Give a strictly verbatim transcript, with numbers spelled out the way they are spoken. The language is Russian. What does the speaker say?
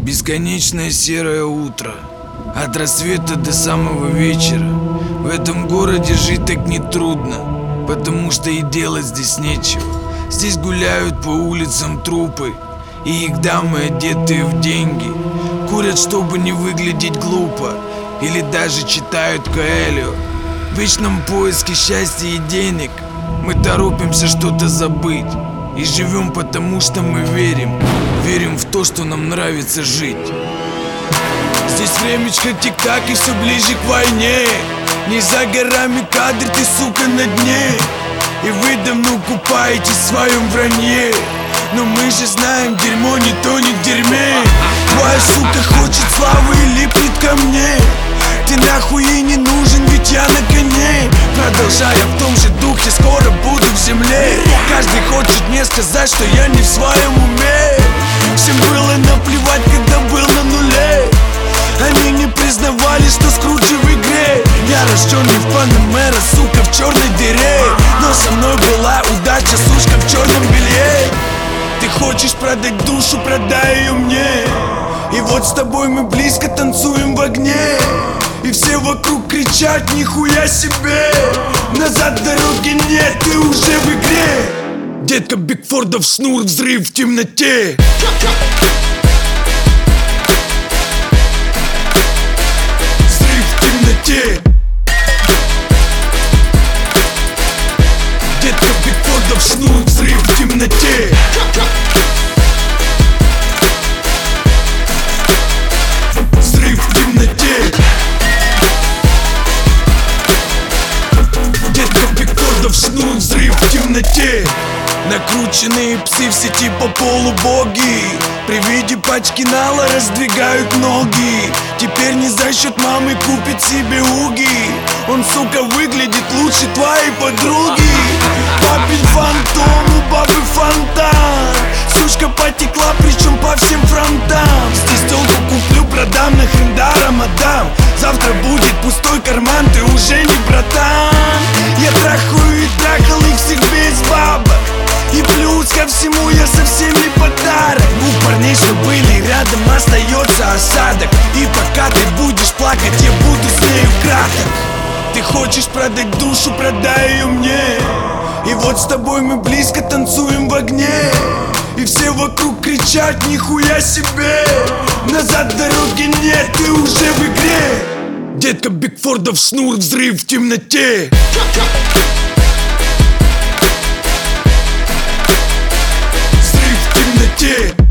Бесконечное серое утро, от рассвета до самого вечера. В этом городе жить так нетрудно, потому что и делать здесь нечего. Здесь гуляют по улицам трупы, и их дамы, одетые в деньги, курят, чтобы не выглядеть глупо, или даже читают Коэльо. В вечном поиске счастья и денег мы торопимся что-то забыть и живем, потому что мы верим, верим в то, что нам нравится жить. Здесь времечко тик-так и все ближе к войне. Не за горами кадр, ты, сука, на дне. И вы давно купаетесь в своем вранье, но мы же знаем, дерьмо не тонет в дерьме. Твоя сука хочет славы и липнет ко мне. Ты нахуй ей не нужен, ведь я на коне. Продолжая в том же духе, скоро буду в земле. Каждый хочет мне сказать, что я не в своем уме. Всем было наплевать, когда был на нуле. Они не признавали, что Скруджи в игре. Я рожденный в Панамера, сука, в черной дыре. Но со мной была удача, сучка, в черном белье. Ты хочешь продать душу, продай ее мне. И вот с тобой мы близко танцуем в огне. И все вокруг кричат: нихуя себе. Назад дороги нет, ты уже в игре. Детка, Бигфордов шнур, взрыв в темноте. Взрыв в темноте. Детка, Бигфордов шнур, взрыв в темноте. Взрыв в темноте. Шнур, взрыв в темноте. Накрученные псы все типа полубоги, при виде пачки нала раздвигают ноги. Теперь не за счет мамы купит себе уги. Он, сука, выглядит лучше твоей подруги. Папин фантом, у бабы фонтан. Сучка потекла, причем по всем фронтам. Здесь телку куплю, продам, нахрен даром отдам. Завтра будет пустой карман, ты уже не братан. Я трахаю и трахал их всех без бабок. И плюс ко всему я совсем не подарок. У парней, что были рядом, остается осадок. И пока ты будешь плакать, я буду с нею краток. Ты хочешь продать душу, продай ее мне. И вот с тобой мы близко танцуем в огне. И все вокруг кричат: нихуя себе. Назад дороги нет, ты уже в игре. Детка, Бигфордов шнур, взрыв в темноте. Взрыв в темноте.